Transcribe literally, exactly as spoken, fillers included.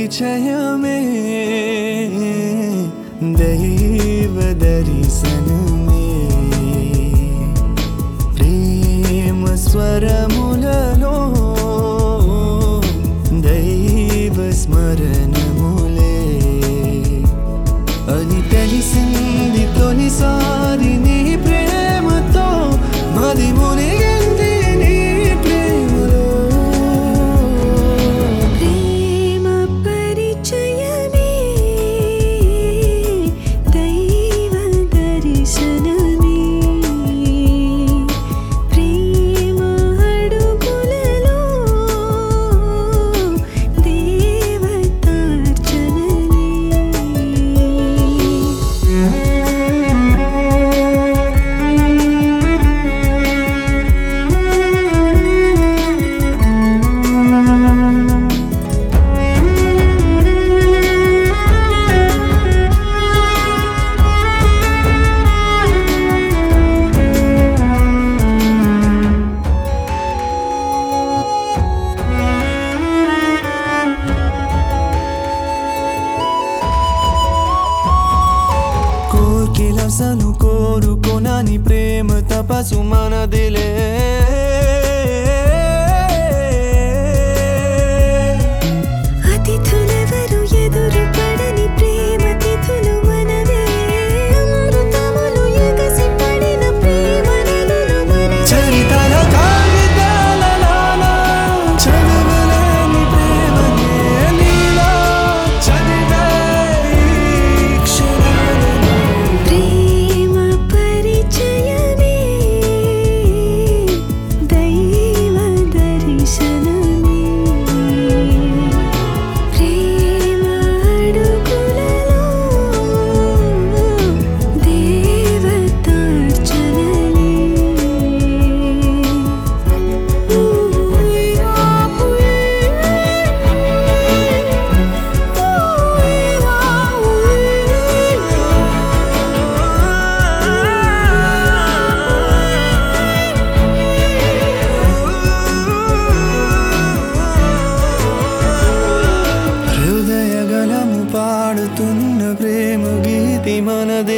పరిచయమే దైవ దర్శనమే ప్రేమ స్వరములలో దైవ స్మరణములే అని తెలిసింది తొలిసారి నీ ప్రేమతో మది మునిగింది నీ ప్రేమలో ప్రేమ పరిచయమే దైవ దర్శనమే ప్రేమ అడుగులలో కోర్కెలసను కోరుకోనని ప్రేమ తపసు మనదిలే అతిథులెవరు ఎదురు పడని ప్రేమ తిథులు మనవే అమృతములు ఎగసి పడిన ప్రేమ నదులు మనవే చరితల కాగితాలలోన చదవలేని ప్రేమనే నీలో చదివే ఈ క్షణాలను ప్రేమ పరిచయమే దైవ దర్శనమే ప్రేమ అడుగులలో హృదయగలము పాడుతున్న ప్రేమ గీతి మనది